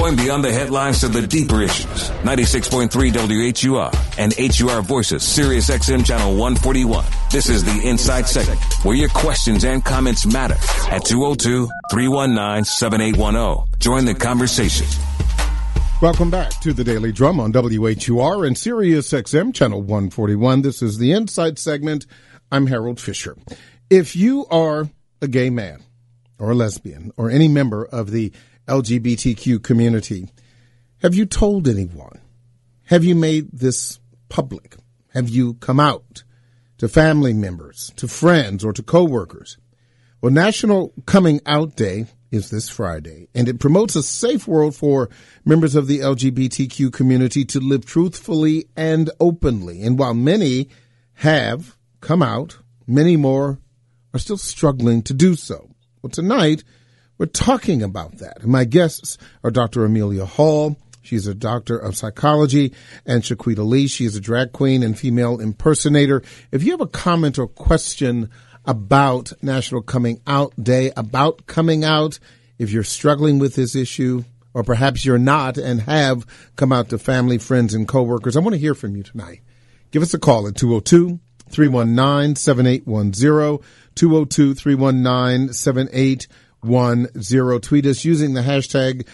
Going beyond the headlines to the deeper issues. 96.3 WHUR and HUR Voices, Sirius XM Channel 141. This is the Inside Segment, where your questions and comments matter. At 202-319-7810. Join the conversation. Welcome back to the Daily Drum on WHUR and Sirius XM Channel 141. This is the Inside Segment. I'm Harold Fisher. If you are a gay man or a lesbian or any member of the LGBTQ community, have you told anyone? Have you made this public? Have you come out to family members, to friends, or to coworkers? Well, National Coming Out Day is this Friday, and it promotes a safe world for members of the LGBTQ community to live truthfully and openly. And while many have come out, many more are still struggling to do so. Well, tonight, we're talking about that. And my guests are Dr. Amelia Hall. She's a doctor of psychology, and Shaquita Lee. She is a drag queen and female impersonator. If you have a comment or question about National Coming Out Day, about coming out, if you're struggling with this issue, or perhaps you're not and have come out to family, friends, and coworkers, I want to hear from you tonight. Give us a call at 202-319-7810, 202-319-7810. Tweet us using the hashtag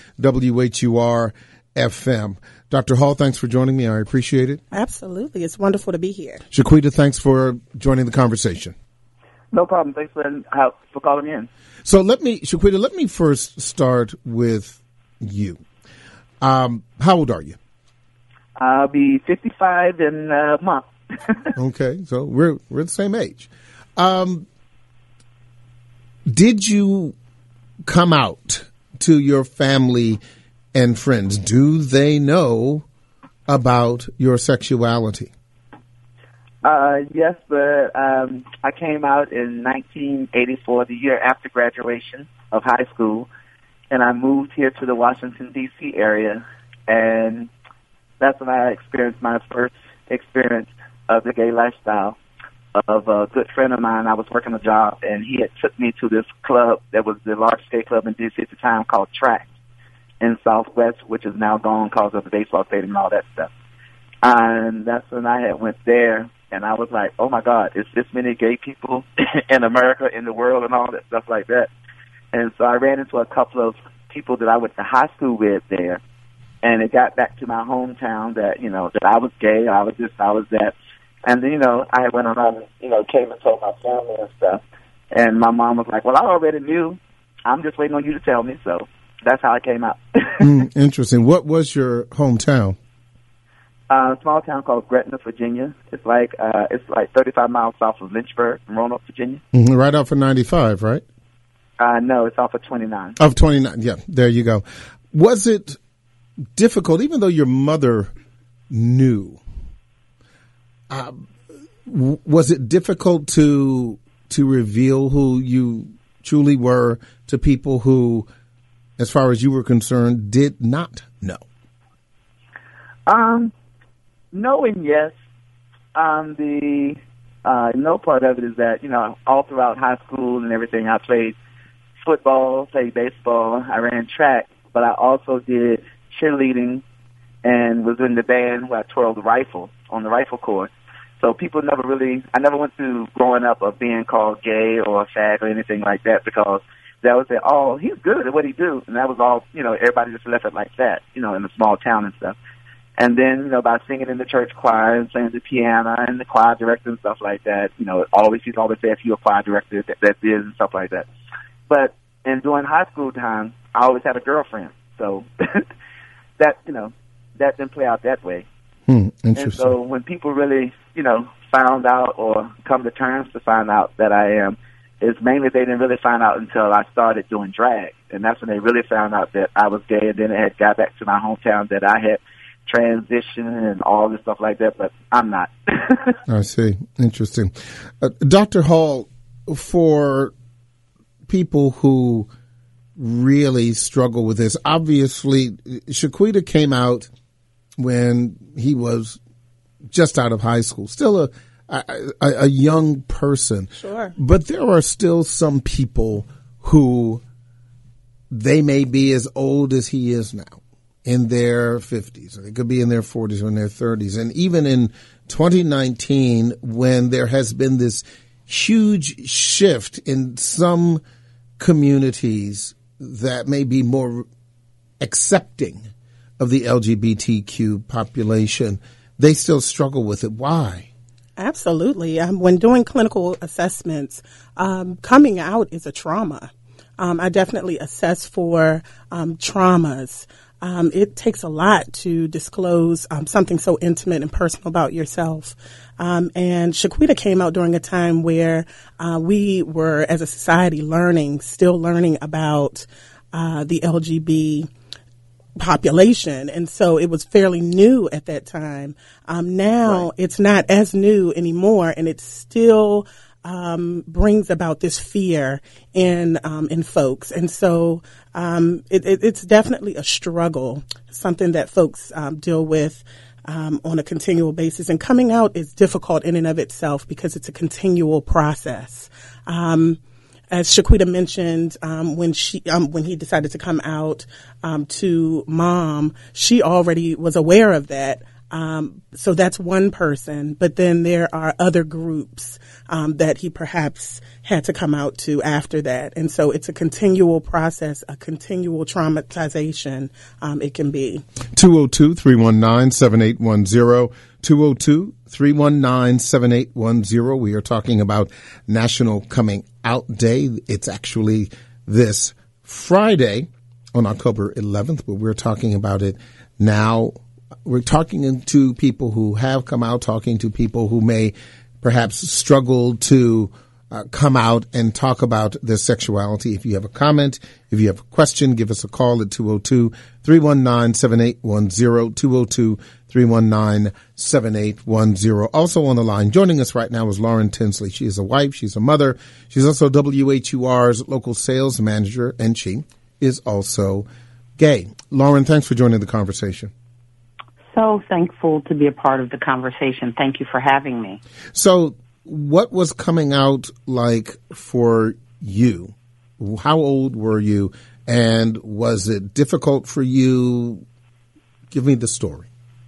WHURFM. Dr. Hall, thanks for joining me. I appreciate it. Absolutely. It's wonderful to be here. Shaquita, thanks for joining the conversation. No problem. Thanks for calling me in. So Shaquita, let me first start with you. How old are you? I'll be 55 in a month. Okay, so we're the same age. Did you come out to your family and friends? Do they know about your sexuality? Yes, but I came out in 1984, the year after graduation of high school, and I moved here to the Washington, D.C. area, and that's when I experienced my first experience of the gay lifestyle. Of a good friend of mine, I was working a job, and he had took me to this club that was the largest gay club in D.C. at the time called Tract in Southwest, which is now gone because of the baseball stadium and all that stuff. And that's when I had went there, and I was like, oh, my God, is this many gay people in America, in the world, and all that stuff like that. And so I ran into a couple of people that I went to high school with there, and it got back to my hometown that, that I was gay, I was that. And then, I went on, came and told my family and stuff. And my mom was like, well, I already knew. I'm just waiting on you to tell me. So that's how I came out. Interesting. What was your hometown? A small town called Gretna, Virginia. It's like 35 miles south of Lynchburg, Roanoke, Virginia. Mm-hmm. Right off of 95, right? No, it's off of 29. Of 29, yeah. There you go. Was it difficult, even though your mother knew? Was it difficult to reveal who you truly were to people who, as far as you were concerned, did not know? No and yes. The no part of it is that, all throughout high school and everything, I played football, played baseball, I ran track, but I also did cheerleading and was in the band where I twirled the rifle on the rifle course. So people I never went through growing up of being called gay or a fag or anything like that, because they would say, oh, he's good at what he do. And that was all, everybody just left it like that, in a small town and stuff. And then, by singing in the church choir and playing the piano and the choir director and stuff like that, he'd always say, if you're a choir director, that is and stuff like that. But during high school time, I always had a girlfriend. So that didn't play out that way. Interesting. And so when people really, found out or come to terms to find out that I am, it's mainly they didn't really find out until I started doing drag. And that's when they really found out that I was gay. And then it had got back to my hometown that I had transitioned and all this stuff like that, but I'm not. I see. Interesting. Dr. Hall, for people who really struggle with this, obviously, Shaquita came out when he was just out of high school, still a young person. Sure. But there are still some people who they may be as old as he is now, in their 50s, or they could be in their 40s or in their 30s. And even in 2019, when there has been this huge shift in some communities that may be more accepting of the LGBTQ population, they still struggle with it. Why? Absolutely. When doing clinical assessments, coming out is a trauma. I definitely assess for traumas. It takes a lot to disclose something so intimate and personal about yourself. And Shaquita came out during a time where we were, as a society, still learning about the LGBT population. And so it was fairly new at that time. Now It's not as new anymore, and it still brings about this fear in folks. And so it's definitely a struggle, something that folks deal with on a continual basis. And coming out is difficult in and of itself because it's a continual process. As Shaquita mentioned, when he decided to come out to Mom, she already was aware of that. So that's one person, but then there are other groups that he perhaps had to come out to after that. And so it's a continual process, a continual traumatization it can be. 202-319-7810, 202-319-7810. We are talking about National Coming Out Day. It's actually this Friday on October 11th, but we're talking about it now. We're talking to people who have come out, talking to people who may perhaps struggle to come out and talk about their sexuality. If you have a comment, if you have a question, give us a call at 202-319-7810, 202-319-7810. Also on the line, joining us right now is Lauren Tinsley. She is a wife. She's a mother. She's also WHUR's local sales manager, and she is also gay. Lauren, thanks for joining the conversation. So thankful to be a part of the conversation. Thank you for having me. So what was coming out like for you? How old were you? And was it difficult for you? Give me the story.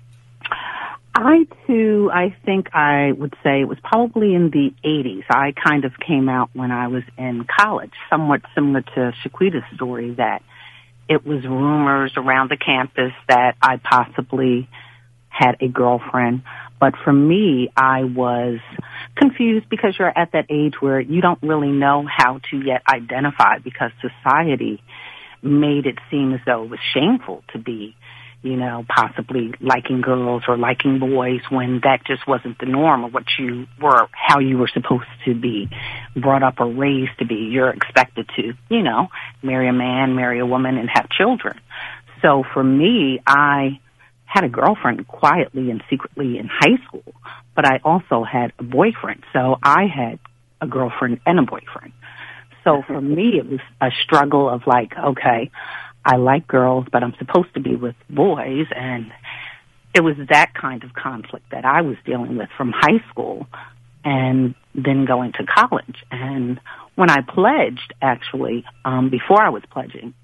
I think I would say it was probably in the 80s. I kind of came out when I was in college, somewhat similar to Shaquita's story, that it was rumors around the campus that I possibly had a girlfriend. But for me, I was confused because you're at that age where you don't really know how to yet identify, because society made it seem as though it was shameful to be, possibly liking girls or liking boys when that just wasn't the norm, or what you were, how you were supposed to be brought up or raised to be. You're expected to, marry a man, marry a woman, and have children. So for me, I had a girlfriend quietly and secretly in high school, but I also had a boyfriend. So I had a girlfriend and a boyfriend. So for me, it was a struggle of like, okay, I like girls, but I'm supposed to be with boys. And it was that kind of conflict that I was dealing with from high school and then going to college. And when I pledged, actually, before I was pledging,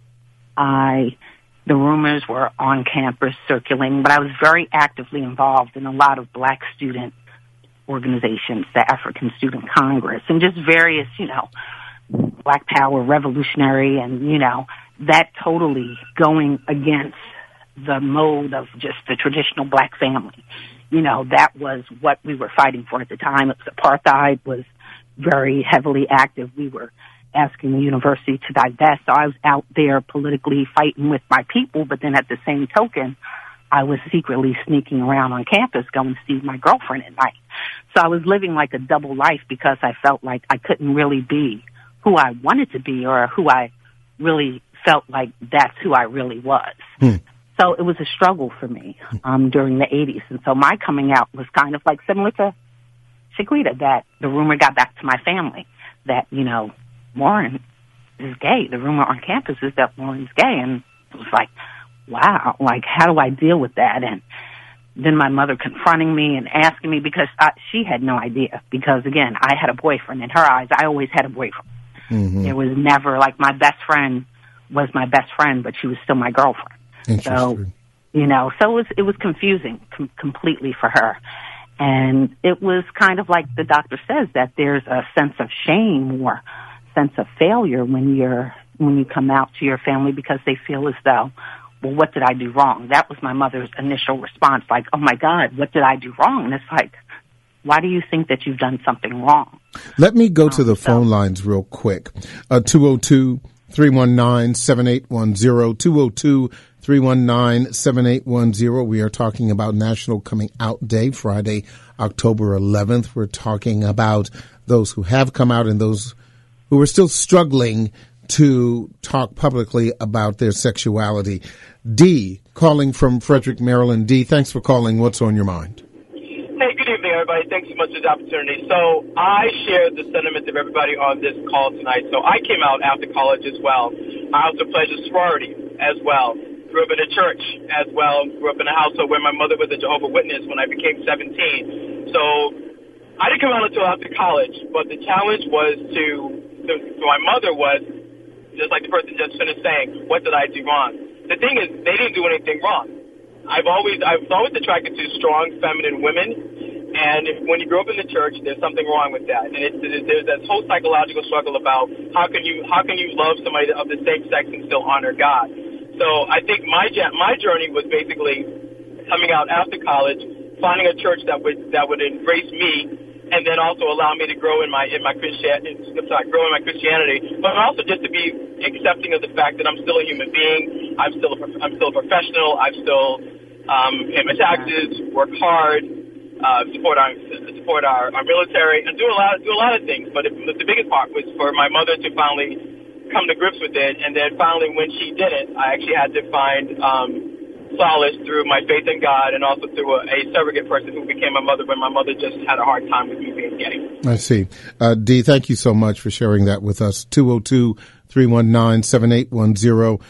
the rumors were on campus circulating, but I was very actively involved in a lot of black student organizations, the African Student Congress, and just various, Black Power, revolutionary, and, that totally going against the mode of just the traditional black family. That was what we were fighting for at the time. Apartheid was very heavily active. We were asking the university to divest. So I was out there politically fighting with my people, but then at the same token, I was secretly sneaking around on campus going to see my girlfriend at night. So I was living like a double life because I felt like I couldn't really be who I wanted to be, or who I really felt like that's who I really was. So it was a struggle for me during the 80s. And so my coming out was kind of like similar to Shaquita, that the rumor got back to my family that, Lauren is gay. The rumor on campus is that Lauren's gay. And it was like, wow, like, how do I deal with that? And then my mother confronting me and asking me, because she had no idea. Because, again, I had a boyfriend. In her eyes, I always had a boyfriend. Mm-hmm. It was never like my best friend was my best friend, but she was still my girlfriend. So So it was confusing completely for her. And it was kind of like the doctor says, that there's a sense of shame or sense of failure when you come out to your family, because they feel as though, well, what did I do wrong? That was my mother's initial response, like, oh my God, what did I do wrong? And it's like, why do you think that you've done something wrong? Let me go to the phone lines real quick. 202-319-7810, 202-319-7810. We are talking about National Coming Out Day, Friday, October 11th. We're talking about those who have come out and those who are still struggling to talk publicly about their sexuality. D, calling from Frederick, Maryland. D, thanks for calling. What's on your mind? Hey, good evening, everybody. Thanks so much for the opportunity. So I share the sentiments of everybody on this call tonight. So I came out after college as well. I also pledged a sorority as well. Grew up in a church as well. Grew up in a household where my mother was a Jehovah's Witness when I became 17. So I didn't come out until after college, but the challenge was to my mother was, just like the person just finished saying, what did I do wrong? The thing is, they didn't do anything wrong. I've always attracted to strong, feminine women, and when you grow up in the church, there's something wrong with that. And there's this whole psychological struggle about how can you love somebody of the same sex and still honor God. So I think my journey was basically coming out after college, finding a church that would embrace me, and then also allow me to grow in my Christianity, but also just to be accepting of the fact that I'm still a human being. I'm still a professional. I still pay my taxes, work hard, support our military, and do a lot of things. But the biggest part was for my mother to finally come to grips with it, and then finally, when she didn't, I actually had to find solace through my faith in God, and also through a surrogate person who became my mother when my mother just had a hard time with me being gay. I see. Dee, thank you so much for sharing that with us. 202-319-7810,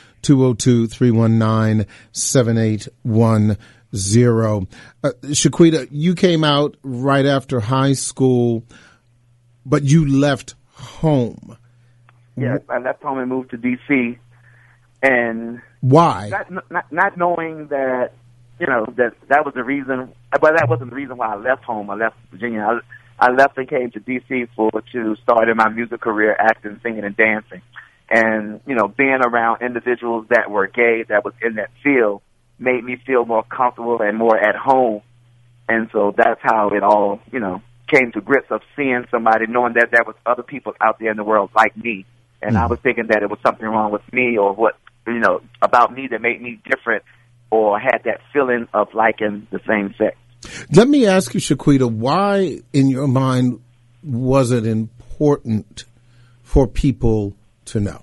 202-319-7810. Shaquita, you came out right after high school, but you left home. Yes, I left home and moved to D.C., and why? Not knowing that, that was the reason, but that wasn't the reason why I left home. I left Virginia. I left and came to D.C. to start in my music career, acting, singing, and dancing. And, being around individuals that were gay, that was in that field, made me feel more comfortable and more at home. And so that's how it all, came to grips of seeing somebody, knowing that there was other people out there in the world like me. And I was thinking that it was something wrong with me or about me that made me different or had that feeling of liking the same sex. Let me ask you, Shaquita, why in your mind was it important for people to know?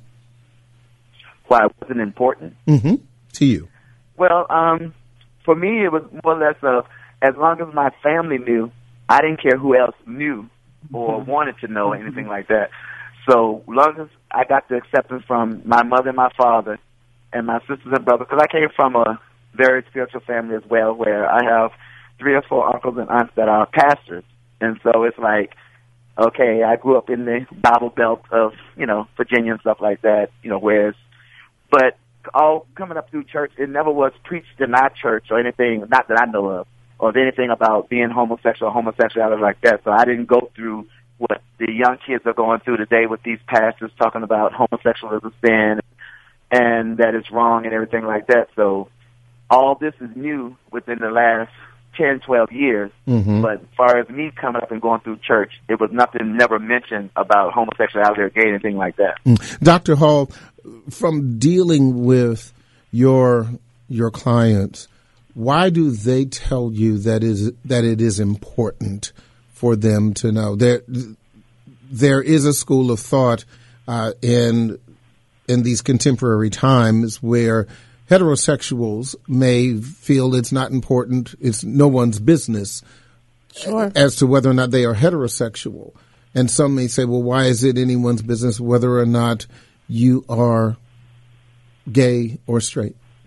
Why it wasn't important? Mm-hmm. To you. Well, for me, it was more or less as long as my family knew, I didn't care who else knew or wanted to know anything like that. So long as I got the acceptance from my mother and my father and my sisters and brothers, because I came from a very spiritual family as well, where I have 3 or 4 uncles and aunts that are pastors. And so it's like, okay, I grew up in the Bible Belt of, Virginia and stuff like that, but all coming up through church, it never was preached in our church or anything, not that I know of, or anything about being homosexual or homosexuality like that. So I didn't go through what the young kids are going through today with these pastors talking about homosexualism sin and that it's wrong and everything like that. So all this is new within the last 10, 12 years. Mm-hmm. But as far as me coming up and going through church, it was nothing never mentioned about homosexuality or gay, anything like that. Dr. Hall, from dealing with your clients, why do they tell you that it is important for them to know? There is a school of thought in these contemporary times where heterosexuals may feel it's not important, it's no one's business as to whether or not they are heterosexual. And some may say, well, why is it anyone's business whether or not you are gay or straight?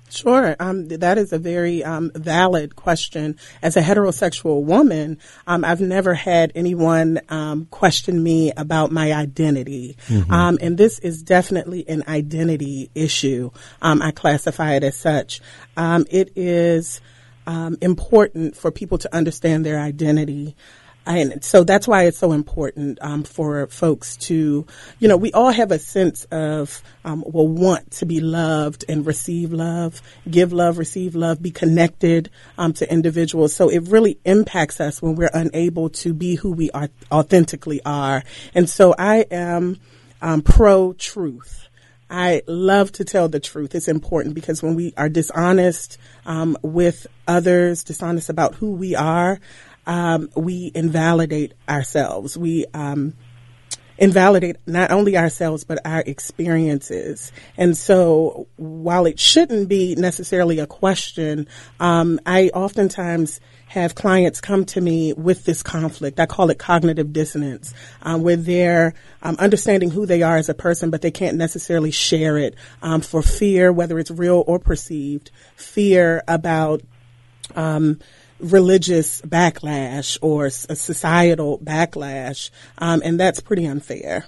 Sure. That is a very valid question. As a heterosexual woman, I've never had anyone question me about my identity. And this is definitely an identity issue. I classify it as such. It is important for people to understand their identity. And so that's why it's so important for folks to, we all have a sense of, want to be loved and receive love, give love, receive love, be connected to individuals. So it really impacts us when we're unable to be who we are authentically are. And so I am pro-truth. I love to tell the truth. It's important because when we are dishonest with others, dishonest about who we are, we invalidate ourselves. We invalidate not only ourselves, but our experiences. And so while it shouldn't be necessarily a question, I oftentimes have clients come to me with this conflict. I call it cognitive dissonance, where they're understanding who they are as a person, but they can't necessarily share it for fear, whether it's real or perceived, fear about religious backlash or a societal backlash, and that's pretty unfair.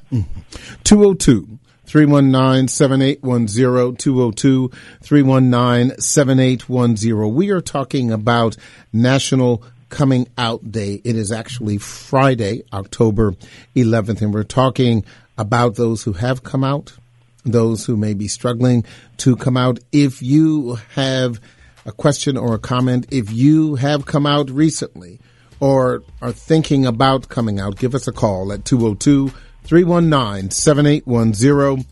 202-319-7810, 202-319-7810. We are talking about National Coming Out Day. It is actually Friday, October 11th, and we're talking about those who have come out, those who may be struggling to come out. If you have a question or a comment, if you have come out recently or are thinking about coming out, give us a call at 202-319-7810,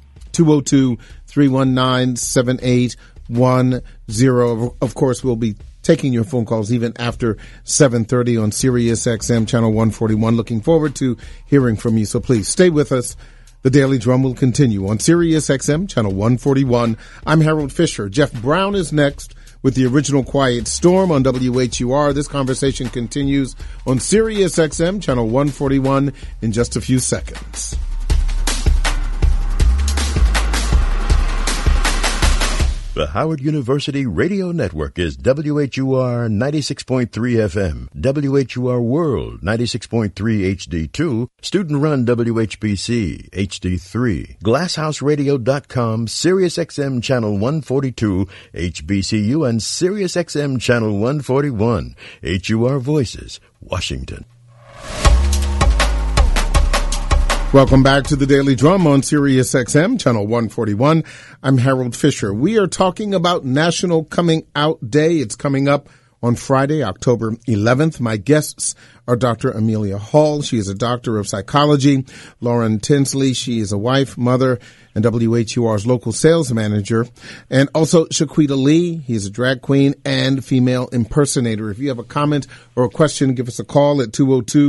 202-319-7810. Of course, we'll be taking your phone calls even after 7:30 on Sirius XM Channel 141. Looking forward to hearing from you, so please stay with us. The Daily Drum will continue on Sirius XM Channel 141. I'm Harold Fisher. Jeff Brown is next with the original Quiet Storm on WHUR. This conversation continues on Sirius XM Channel 141 in just a few seconds. The Howard University Radio Network is WHUR 96.3 FM, WHUR World 96.3 HD2, student-run WHBC HD3, GlassHouseRadio.com, SiriusXM Channel 142, HBCU, and SiriusXM Channel 141, HUR Voices, Washington. Welcome back to the Daily Drum on Sirius XM, Channel 141. I'm Harold Fisher. We are talking about National Coming Out Day. It's coming up on Friday, October 11th. My guests are Dr. Amelia Hall. She is a doctor of psychology. Lauren Tinsley. She is a wife, mother, and WHUR's local sales manager. And also Shaquita Lee. He is a drag queen and female impersonator. If you have a comment or a question, give us a call at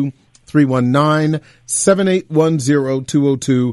202-319-7810,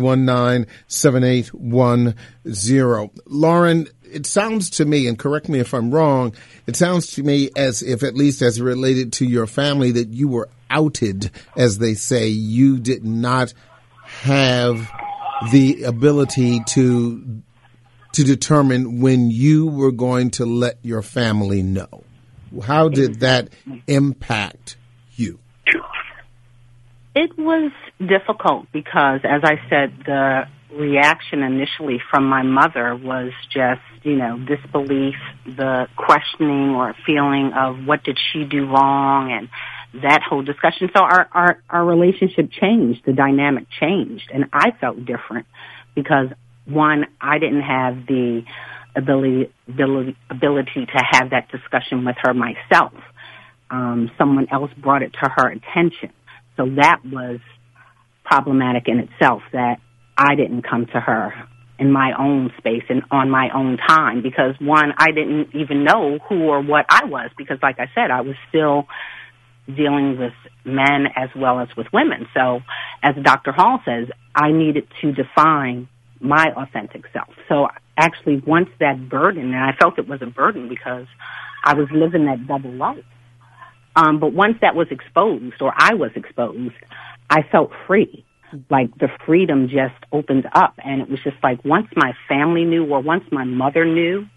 202-319-7810. Lauren, it sounds to me, and correct me if I'm wrong, it sounds to me as if, at least as related to your family, that you were outed, as they say. You did not have the ability to determine when you were going to let your family know. How did that impact you? It was difficult because, as I said, the reaction initially from my mother was just, disbelief, the questioning or feeling of what did she do wrong, and that whole discussion. So our relationship changed, the dynamic changed, and I felt different because, one, I didn't have the ability to have that discussion with her myself. Someone else brought it to her attention. So that was problematic in itself, that I didn't come to her in my own space and on my own time because, one, I didn't even know who or what I was because, like I said, I was still dealing with men as well as with women. So as Dr. Hall says, I needed to define my authentic self. So actually once that burden, and I felt it was a burden because I was living that double life, but once that was exposed, or I was exposed, I felt free. Like the freedom just opened up. And it was just like once my family knew, or once my mother knew,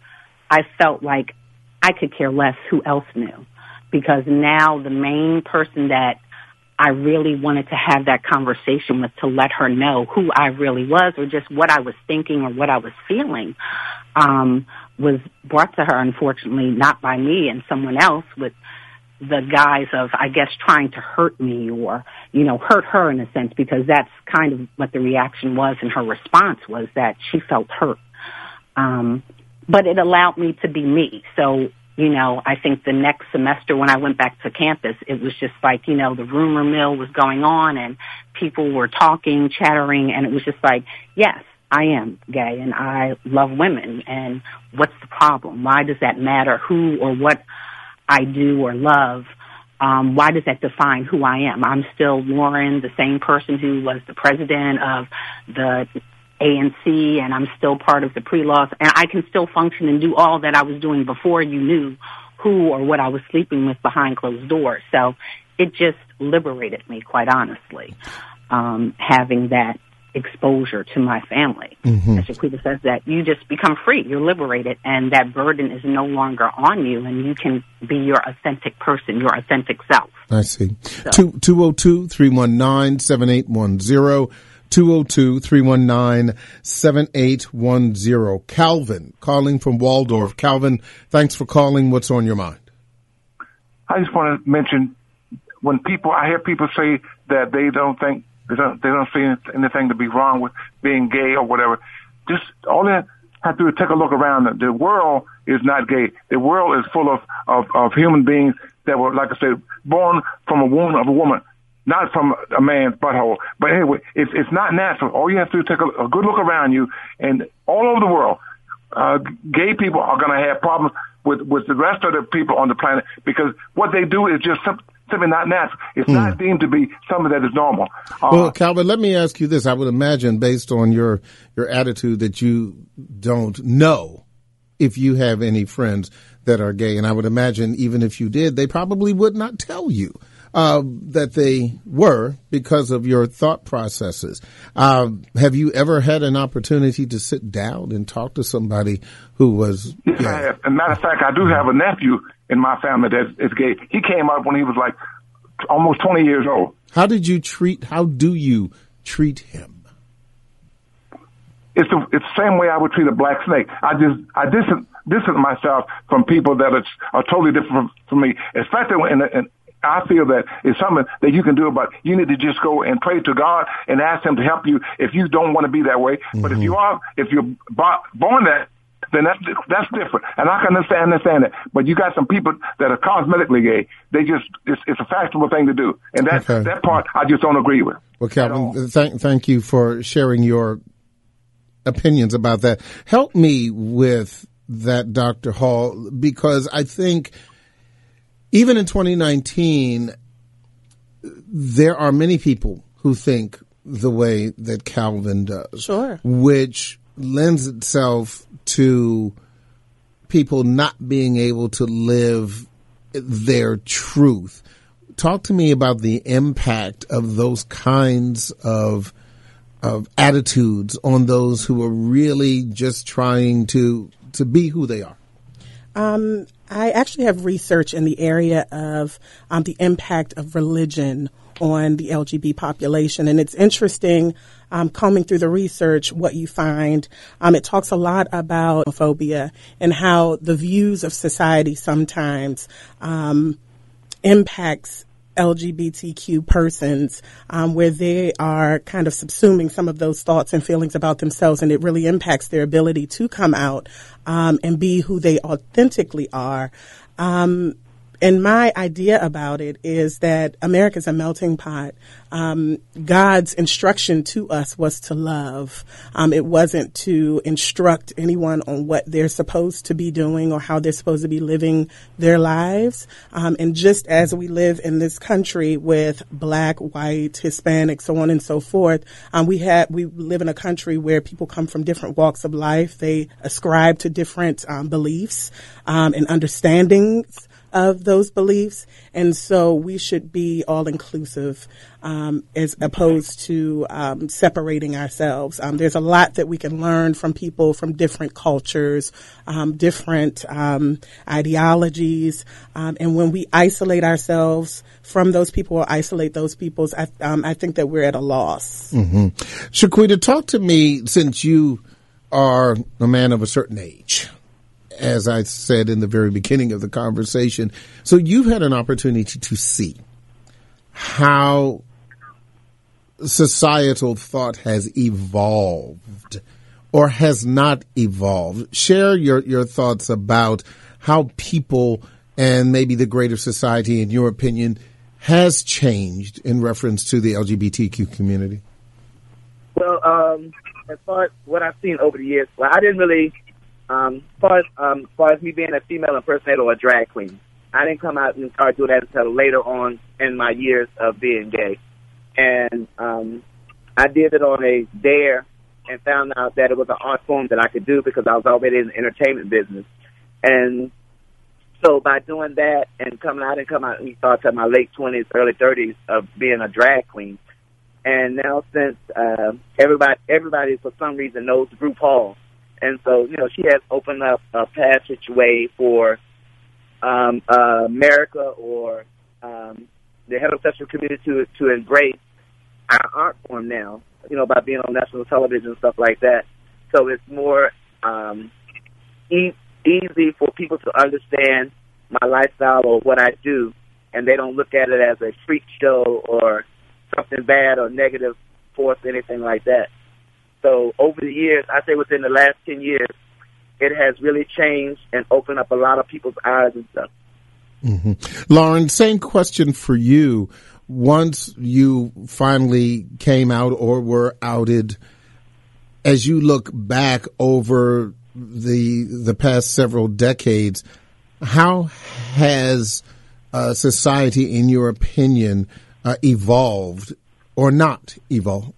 I felt like I could care less who else knew, because now the main person that I really wanted to have that conversation with, to let her know who I really was, or just what I was thinking or what I was feeling, was brought to her, unfortunately, not by me and someone else, with the guise of, I guess, trying to hurt me or, hurt her in a sense, because that's kind of what the reaction was, and her response was that she felt hurt. But it allowed me to be me. So, I think the next semester when I went back to campus, it was just like, the rumor mill was going on and people were talking, chattering, and it was just like, yes, I am gay and I love women. And what's the problem? Why does that matter? Who or what I do or love? Why does that define who I am? I'm still Lauren, the same person who was the president of the ANC, and I'm still part of the pre-laws, and I can still function and do all that I was doing before you knew who or what I was sleeping with behind closed doors. So it just liberated me, quite honestly, having that exposure to my family. Mm-hmm. As Shaquita says, that you just become free, you're liberated, and that burden is no longer on you, and you can be your authentic person, your authentic self. I see. So. 202-319-7810. 202-319-7810. Calvin, calling from Waldorf. Calvin, thanks for calling. What's on your mind? I just want to mention, I hear people say that they don't see anything to be wrong with being gay or whatever. Just all they have to do is take a look around. The world is not gay. The world is full of human beings that were, like I said, born from a womb of a woman, not from a man's butthole. But anyway, it's not natural. All you have to do is take a good look around you, and all over the world, gay people are going to have problems with the rest of the people on the planet, because what they do is just simply not natural. It's not deemed to be something that is normal. Well, Calvin, let me ask you this. I would imagine, based on your attitude, that you don't know if you have any friends that are gay. And I would imagine even if you did, they probably would not tell you that they were, because of your thought processes. Have you ever had an opportunity to sit down and talk to somebody who was? Yes, I have. As a matter of fact, I do have a nephew in my family that is gay. He came out when he was like almost 20 years old. How do you treat him? It's the same way I would treat a black snake. I distance myself from people that are totally different from me, especially when I feel that it's something that you can do about it. You need to just go and pray to God and ask Him to help you if you don't want to be that way. Mm-hmm. But if you're born that, then that's different. And I can understand it. But you got some people that are cosmetically gay. It's a fashionable thing to do. And that part I just don't agree with. Well, Calvin, thank you for sharing your opinions about that. Help me with that, Dr. Hall, because I think even in 2019, there are many people who think the way that Calvin does. Sure. Which lends itself to people not being able to live their truth. Talk to me about the impact of those kinds of attitudes on those who are really just trying to be who they are. I actually have research in the area of the impact of religion on the LGBT population. And it's interesting, combing through the research, what you find. It talks a lot about homophobia and how the views of society sometimes impacts LGBTQ persons, where they are kind of subsuming some of those thoughts and feelings about themselves, and it really impacts their ability to come out and be who they authentically are. And my idea about it is that America's a melting pot. God's instruction to us was to love. It wasn't to instruct anyone on what they're supposed to be doing or how they're supposed to be living their lives. And just as we live in this country with black, white, Hispanic, so on and so forth, we live in a country where people come from different walks of life. They ascribe to different beliefs and understandings of those beliefs. And so we should be all inclusive, as opposed to separating ourselves. There's a lot that we can learn from people from different cultures, different ideologies. And when we isolate ourselves from those people or isolate those peoples, I think that we're at a loss. Mm-hmm. Shaquita, talk to me, since you are a man of a certain age, as I said in the very beginning of the conversation. So you've had an opportunity to see how societal thought has evolved or has not evolved. Share your thoughts about how people and maybe the greater society, in your opinion, has changed in reference to the LGBTQ community. Well, as far as what I've seen over the years, well, I didn't really, as far as me being a female impersonator or a drag queen, I didn't come out and start doing that until later on in my years of being gay. And I did it on a dare and found out that it was an art form that I could do because I was already in the entertainment business. And so by doing that and coming out and started in my late 20s, early 30s of being a drag queen. And now since everybody for some reason knows RuPaul. And so, you know, she has opened up a passageway for America or the heterosexual community to embrace our art form now, you know, by being on national television and stuff like that. So it's more easy for people to understand my lifestyle or what I do, and they don't look at it as a freak show or something bad or negative force, anything like that. So over the years, I say within the last 10 years, it has really changed and opened up a lot of people's eyes and stuff. Mm-hmm. Lauren, same question for you. Once you finally came out or were outed, as you look back over the past several decades, how has society, in your opinion, evolved or not evolved?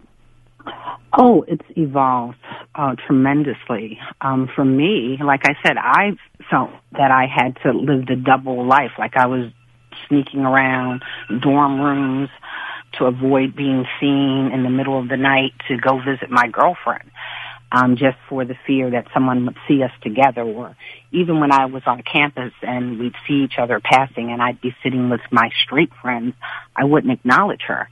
Oh, it's evolved tremendously. For me, like I said, I felt that I had to live the double life, like I was sneaking around dorm rooms to avoid being seen in the middle of the night to go visit my girlfriend, just for the fear that someone would see us together. Or even when I was on campus and we'd see each other passing and I'd be sitting with my straight friends, I wouldn't acknowledge her.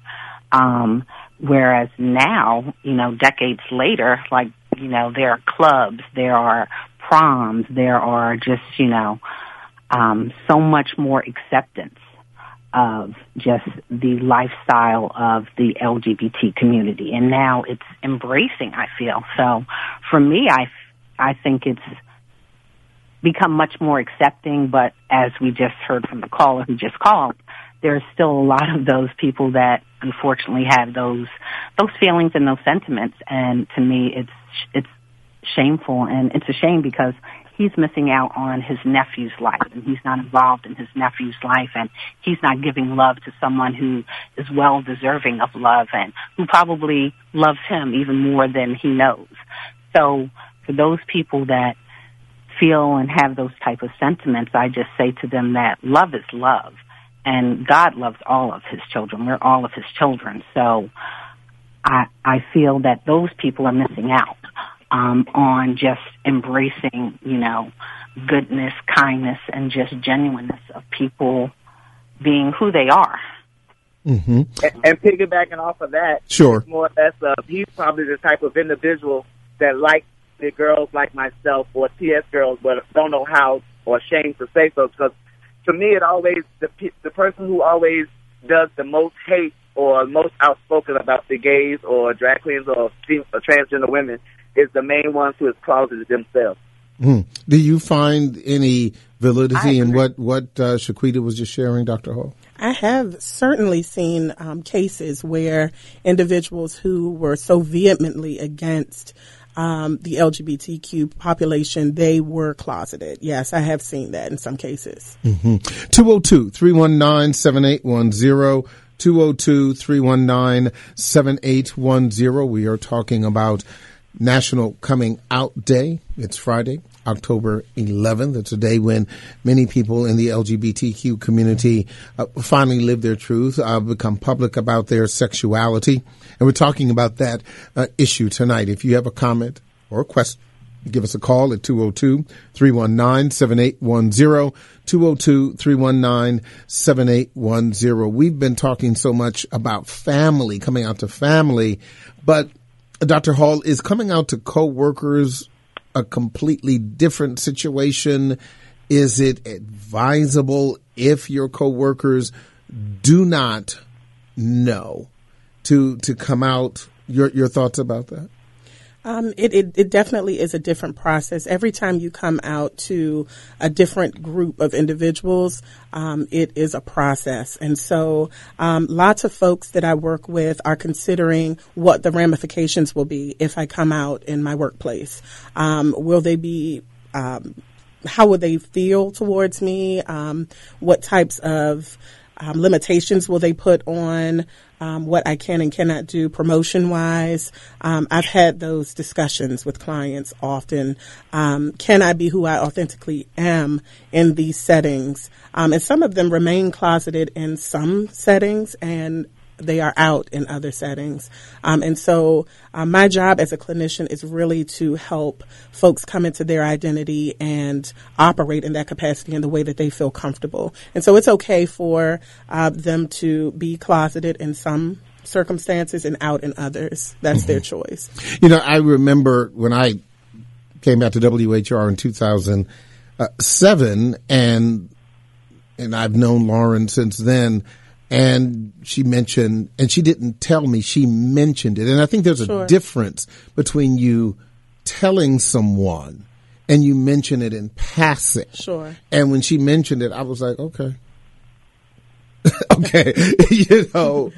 Whereas now, you know, decades later, like, you know, there are clubs, there are proms, there are just, you know, so much more acceptance of just the lifestyle of the LGBT community. And now it's embracing, I feel. So for me, I think it's become much more accepting, but as we just heard from the caller who just called, there's still a lot of those people that unfortunately have those feelings and those sentiments. And to me, it's shameful, and it's a shame because he's missing out on his nephew's life, and he's not involved in his nephew's life, and he's not giving love to someone who is well deserving of love and who probably loves him even more than he knows. So for those people that feel and have those type of sentiments, I just say to them that love is love. And God loves all of his children. We're all of his children. So I feel that those people are missing out on just embracing, you know, goodness, kindness, and just genuineness of people being who they are. Mm-hmm. And piggybacking off of that, sure, more or less, he's probably the type of individual that likes the girls like myself or TS girls, but don't know how or ashamed to say so, because to me, it always the person who always does the most hate or most outspoken about the gays or drag queens or transgender women is the main ones who is closeted themselves. Do you find any validity in what Shaquita was just sharing, Dr. Hall? I have certainly seen cases where individuals who were so vehemently against the LGBTQ population, they were closeted. Yes, I have seen that in some cases. 202-319-7810. 202-319-7810. We are talking about National Coming Out Day. It's Friday. October 11th. It's a day when many people in the LGBTQ community finally live their truth, become public about their sexuality. And we're talking about that issue tonight. If you have a comment or a question, give us a call at 202-319-7810, 202-319-7810. We've been talking so much about family, coming out to family, but Dr. Hall, is coming out to coworkers a completely different situation? Is it advisable if your coworkers do not know to come out? Your thoughts about that? It definitely is a different process. Every time you come out to a different group of individuals, it is a process. And so lots of folks that I work with are considering what the ramifications will be if I come out in my workplace. Will they be how will they feel towards me? What types of limitations will they put on what I can and cannot do promotion-wise? I've had those discussions with clients often. Can I be who I authentically am in these settings? And some of them remain closeted in some settings, and they are out in other settings. And so my job as a clinician is really to help folks come into their identity and operate in that capacity in the way that they feel comfortable. And so it's okay for them to be closeted in some circumstances and out in others. That's their choice. You know, I remember when I came out to WHR in 2007, and I've known Lauren since then. And she mentioned, and she didn't tell me, she mentioned it. And I think there's a difference between you telling someone and you mention it in passing. Sure. And when she mentioned it, I was like, okay. Okay. All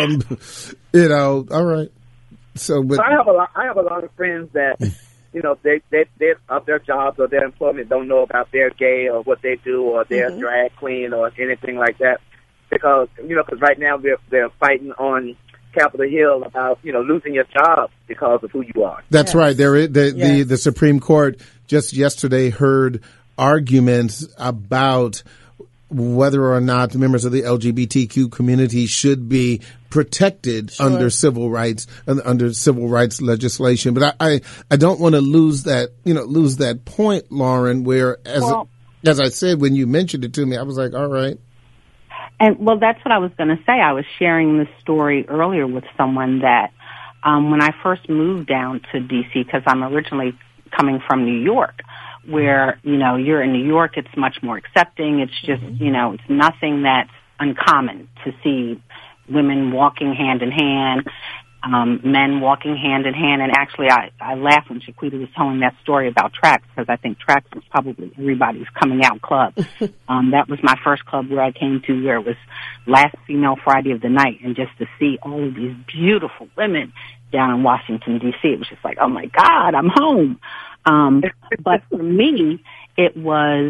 right. So, but I have a lot of friends that, you know, they of their jobs or their employment don't know about their gay or what they do or their drag queen or anything like that. Because right now they're fighting on Capitol Hill about, losing your job because of who you are. That's right. The Supreme Court just yesterday heard arguments about whether or not members of the LGBTQ community should be protected under civil rights legislation. But I don't want to lose that point, Lauren, where as I said, when you mentioned it to me, I was like, all right. And, well, that's what I was going to say. I was sharing this story earlier with someone that when I first moved down to D.C., because I'm originally coming from New York, where, you're in New York, it's much more accepting. It's just, it's nothing that's uncommon to see women walking hand in hand, men walking hand in hand. And actually, I laughed when Shaquita was telling that story about Trax, because I think Trax was probably everybody's coming out club. That was my first club where I came to, where it was last female Friday of the night, and just to see all of these beautiful women down in Washington, D.C., it was just like, oh my God, I'm home. But for me, it was,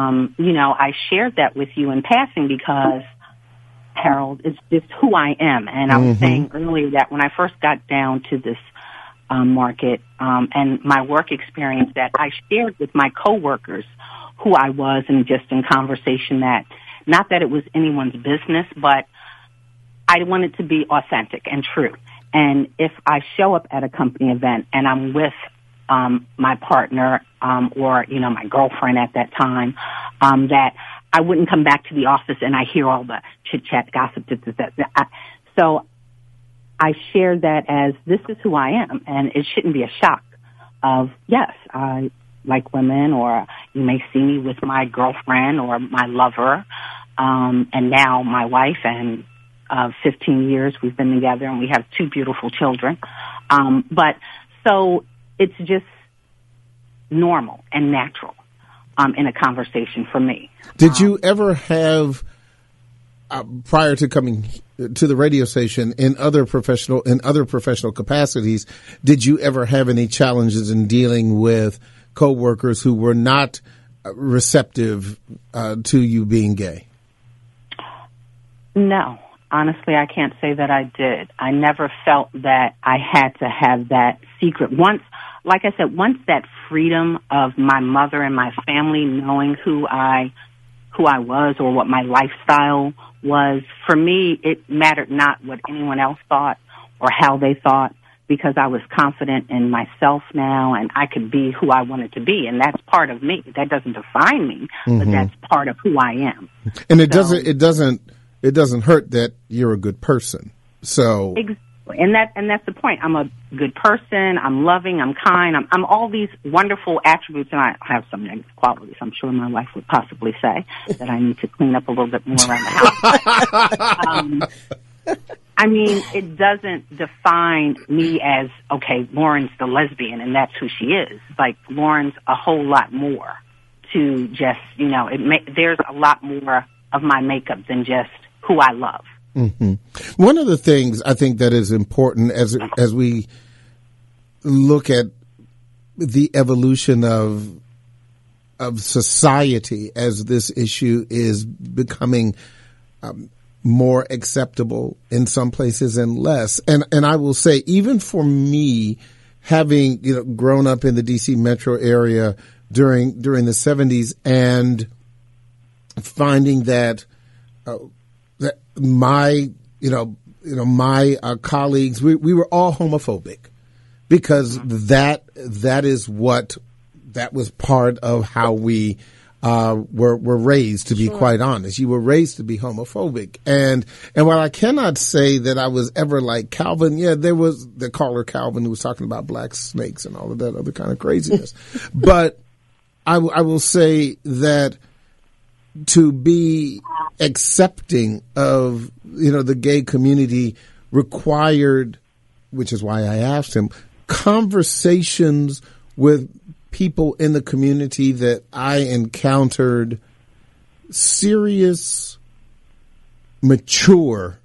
I shared that with you in passing because, Harold, it's just who I am. And I was saying earlier that when I first got down to this market and my work experience, that I shared with my coworkers who I was, and just in conversation that, not that it was anyone's business, but I wanted to be authentic and true. And if I show up at a company event and I'm with my partner or, my girlfriend at that time, that I wouldn't come back to the office and I hear all the chit-chat, gossip. So I shared that as, this is who I am, and it shouldn't be a shock of, yes, I like women, or you may see me with my girlfriend or my lover, and now my wife, and 15 years we've been together, and we have 2 beautiful children. But so it's just normal and natural in a conversation for me. Did you ever have, prior to coming to the radio station, in other professional capacities, did you ever have any challenges in dealing with coworkers who were not receptive to you being gay? No. Honestly, I can't say that I did. I never felt that I had to have that secret. Once like I said, once that freedom of my mother and my family knowing who I was or what my lifestyle was, for me, it mattered not what anyone else thought or how they thought, because I was confident in myself now and I could be who I wanted to be. And that's part of me. That doesn't define me, but that's part of who I am. And it doesn't hurt that you're a good person. So exactly. And that's the point. I'm a good person. I'm loving. I'm kind. I'm all these wonderful attributes, and I have some negative qualities. I'm sure my wife would possibly say that I need to clean up a little bit more around the house. I mean, it doesn't define me as, okay, Lauren's the lesbian, and that's who she is. Like, Lauren's a whole lot more to just, there's a lot more of my makeup than just who I love. Mm-hmm. One of the things I think that is important as we look at the evolution of society as this issue is becoming more acceptable in some places and less, and I will say, even for me, having grown up in the DC metro area during the 70s and finding that my colleagues, we were all homophobic because that was part of how we were raised, to be quite honest. You were raised to be homophobic. And while I cannot say that I was ever like Calvin, there was the caller Calvin who was talking about black snakes and all of that other kind of craziness. But I will say that to be accepting of, the gay community required, which is why I asked him, conversations with people in the community that I encountered, serious, mature,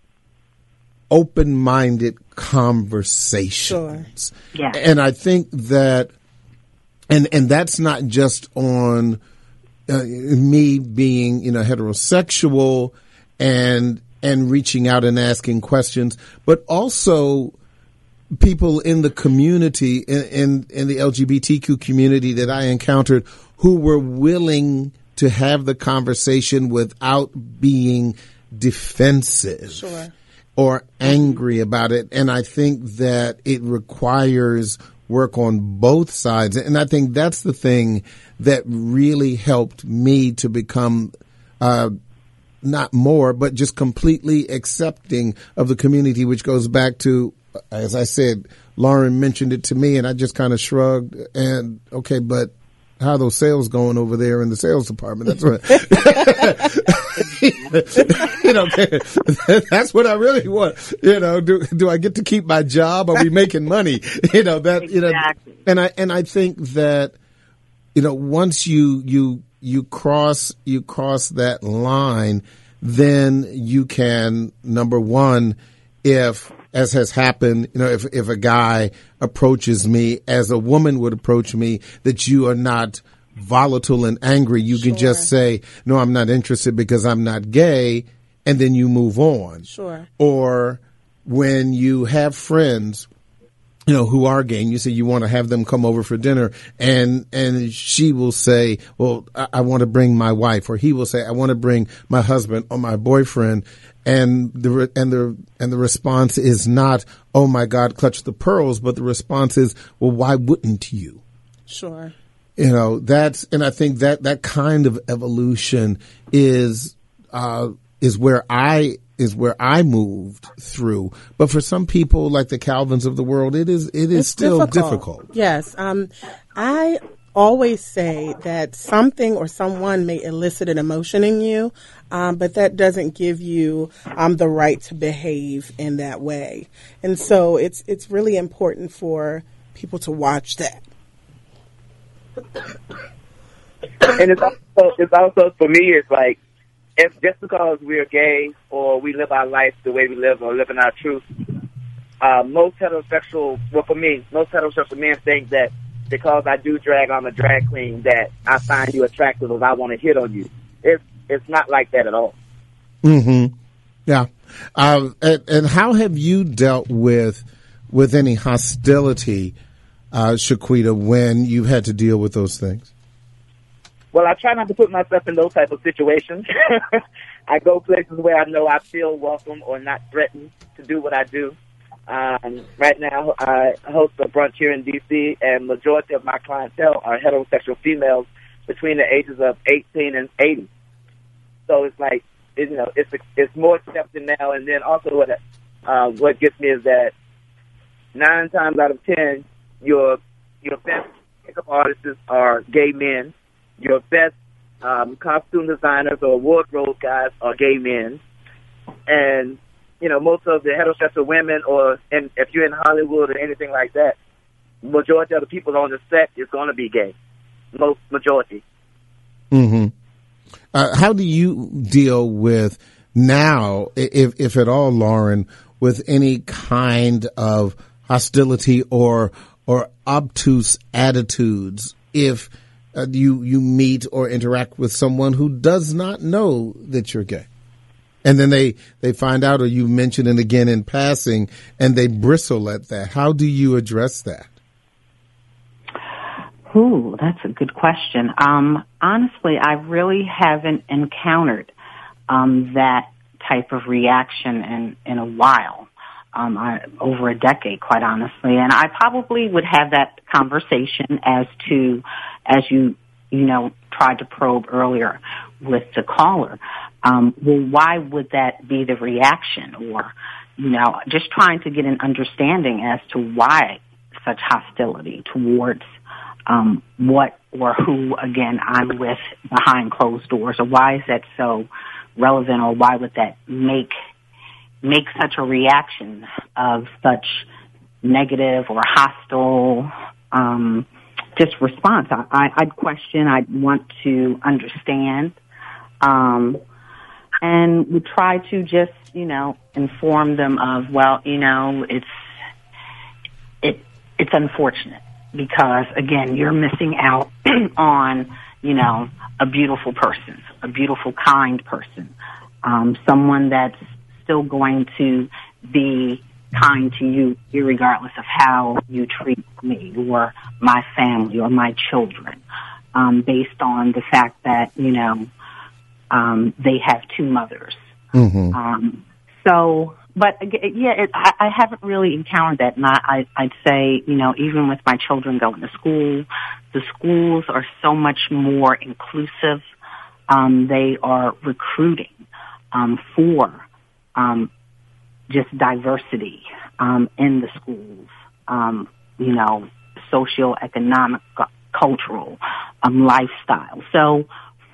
open-minded conversations. Sure. Yeah. And I think that, and that's not just on me being, heterosexual and reaching out and asking questions, but also people in the community, in the LGBTQ community that I encountered, who were willing to have the conversation without being defensive or angry about it. And I think that it requires work on both sides. And I think that's the thing that really helped me to become not more, but just completely accepting of the community, which goes back to, as I said, Lauren mentioned it to me and I just kind of shrugged and, okay, but how are those sales going over there in the sales department? That's what, that's what I really want. Do I get to keep my job? Are we making money? Exactly. And I think that, once you cross that line, then you can, number one, if, as has happened, if a guy approaches me as a woman would approach me, that you are not volatile and angry. You can just say, no, I'm not interested because I'm not gay. And then you move on. Sure. Or when you have friends, who are gay, and you say you want to have them come over for dinner, and she will say, well, I want to bring my wife, or he will say, I want to bring my husband or my boyfriend. And the response is not, oh my God, clutch the pearls, but the response is, well, why wouldn't you? Sure. And I think that kind of evolution is where I moved through. But for some people, like the Calvins of the world, it's still difficult. Yes. I always say that something or someone may elicit an emotion in you, but that doesn't give you the right to behave in that way. And so it's really important for people to watch that. And it's also for me, it's like, if just because we're gay or we live our life the way we live or live in our truth, most heterosexual men think that because I do drag, I'm a drag queen, that I find you attractive or I want to hit on you. It's not like that at all. Mm-hmm. Yeah. And how have you dealt with any hostility Shaquita, when you've had to deal with those things? Well, I try not to put myself in those type of situations. I go places where I know I feel welcome or not threatened to do what I do. Right now, I host a brunch here in D.C., and majority of my clientele are heterosexual females between the ages of 18 and 80. So it's like, it's more accepted now. And then also what gets me is that 9 times out of 10, your best makeup artists are gay men. Your best costume designers or wardrobe guys are gay men. And, most of the heterosexual women, and if you're in Hollywood or anything like that, majority of the people on the set is going to be gay. Majority. Mm-hmm. How do you deal with now, if at all, Lauren, with any kind of hostility or obtuse attitudes if you meet or interact with someone who does not know that you're gay? And then they find out, or you mention it again in passing, and they bristle at that. How do you address that? Ooh, that's a good question. Honestly, I really haven't encountered that type of reaction in a while, over a decade, quite honestly. And I probably would have that conversation as you tried to probe earlier with the caller. Well, why would that be the reaction? Or, just trying to get an understanding as to why such hostility towards what or who, again, I'm with behind closed doors, or why is that so relevant, or why would that make such a reaction of such negative or hostile just response? I'd question, I'd want to understand, and we try to just, inform them of, well, it's unfortunate. Because, again, you're missing out on, a beautiful person, a beautiful, kind person, someone that's still going to be kind to you irregardless of how you treat me or my family or my children, based on the fact that, they have 2 mothers. Mm-hmm. But yeah, I haven't really encountered that, and I'd say, even with my children going to school, the schools are so much more inclusive. They are recruiting for just diversity in the schools. Socioeconomic, cultural, lifestyle. So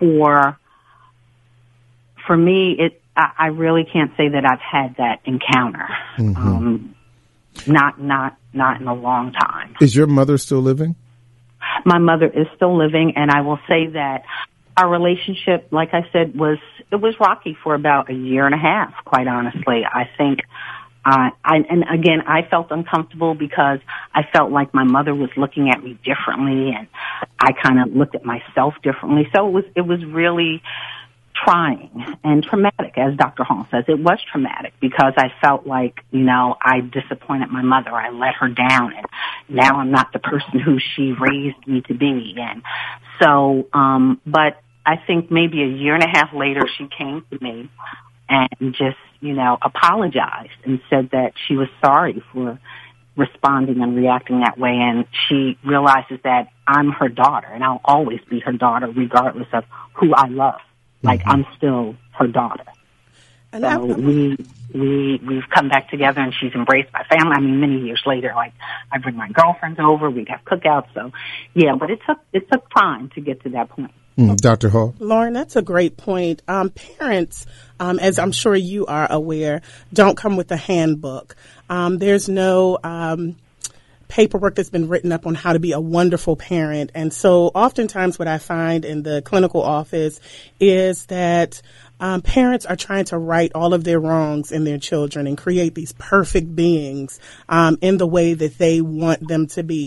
for me, I really can't say that I've had that encounter. Mm-hmm. Not in a long time. Is your mother still living? My mother is still living, and I will say that our relationship, like I said, was rocky for about a year and a half, quite honestly. I think, and again, I felt uncomfortable because I felt like my mother was looking at me differently, and I kind of looked at myself differently. So it was really trying and traumatic, as Dr. Hall says. It was traumatic because I felt like, I disappointed my mother. I let her down, and now I'm not the person who she raised me to be. And so, but I think maybe a year and a half later, she came to me and just, apologized and said that she was sorry for responding and reacting that way. And she realizes that I'm her daughter, and I'll always be her daughter regardless of who I love. Like, I'm still her daughter. And so we've come back together, and she's embraced my family. I mean, many years later, like, I bring my girlfriends over, we'd have cookouts. So, yeah, but it took time to get to that point. Dr. Hall? Lauren, that's a great point. Parents, as I'm sure you are aware, don't come with a handbook. There's no paperwork that's been written up on how to be a wonderful parent. And so oftentimes what I find in the clinical office is that parents are trying to right all of their wrongs in their children and create these perfect beings in the way that they want them to be.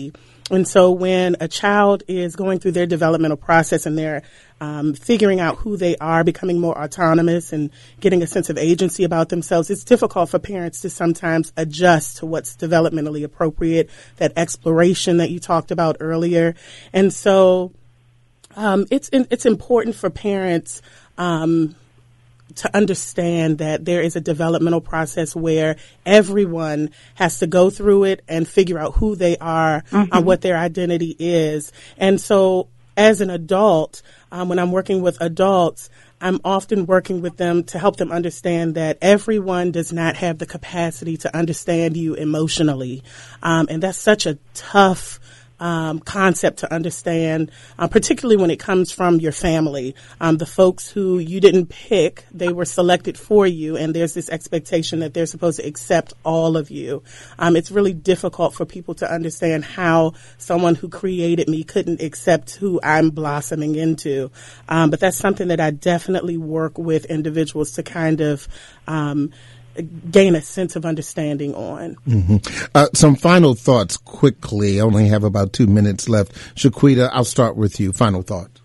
And so when a child is going through their developmental process and they're figuring out who they are, becoming more autonomous and getting a sense of agency about themselves, it's difficult for parents to sometimes adjust to what's developmentally appropriate, that exploration that you talked about earlier. And so it's important for parents to understand that there is a developmental process where everyone has to go through it and figure out who they are, what their identity is. And so as an adult, when I'm working with adults, I'm often working with them to help them understand that everyone does not have the capacity to understand you emotionally. And that's such a tough concept to understand, particularly when it comes from your family. The folks who you didn't pick, they were selected for you, and there's this expectation that they're supposed to accept all of you. It's really difficult for people to understand how someone who created me couldn't accept who I'm blossoming into. But that's something that I definitely work with individuals to kind of gain a sense of understanding on. Some final thoughts quickly. I only have about 2 minutes left. Shaquita, I'll start with you. Final thoughts.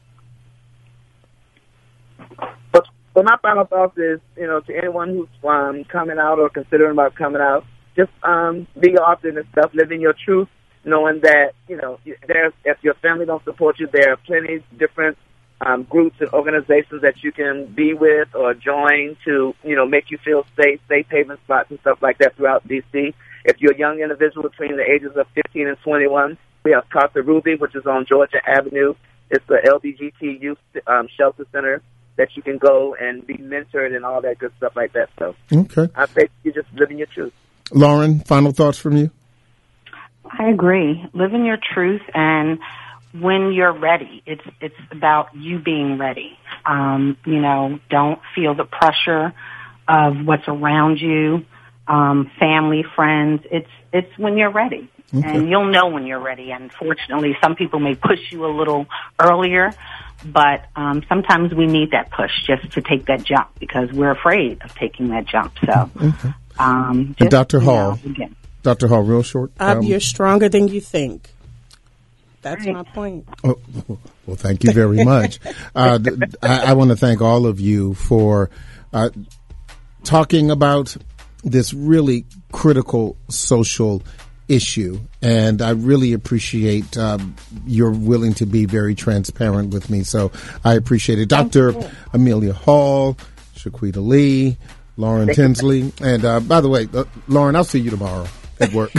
But my final thoughts is, to anyone who's coming out or considering about coming out, just be authentic and stuff, live in your truth, knowing that, if your family don't support you, there are plenty of different groups and organizations that you can be with or join to, make you feel safe haven spots and stuff like that throughout D.C. If you're a young individual between the ages of 15 and 21, we have Casa Ruby, which is on Georgia Avenue. It's the LBGT Youth Shelter Center that you can go and be mentored and all that good stuff like that. So I think you just live in your truth. Lauren, final thoughts from you? I agree. Live in your truth, and when you're ready, it's about you being ready. Don't feel the pressure of what's around you, family, friends. It's when you're ready, and you'll know when you're ready. And fortunately, some people may push you a little earlier, but sometimes we need that push just to take that jump because we're afraid of taking that jump. So, and Dr. Hall, real short. You're stronger than you think. That's my point. Oh, well, thank you very much. I want to thank all of you for talking about this really critical social issue. And I really appreciate you're willing to be very transparent with me. So I appreciate it. Dr. Amelia Hall, Shaquita Lee, Lauren Tinsley. And by the way, Lauren, I'll see you tomorrow at work.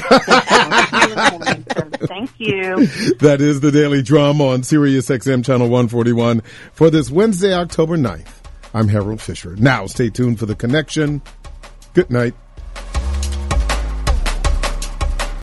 Thank you. That is the Daily Drum on Sirius XM Channel 141 for this Wednesday, October 9th. I'm Harold Fisher. Now stay tuned for The Connection. Good night.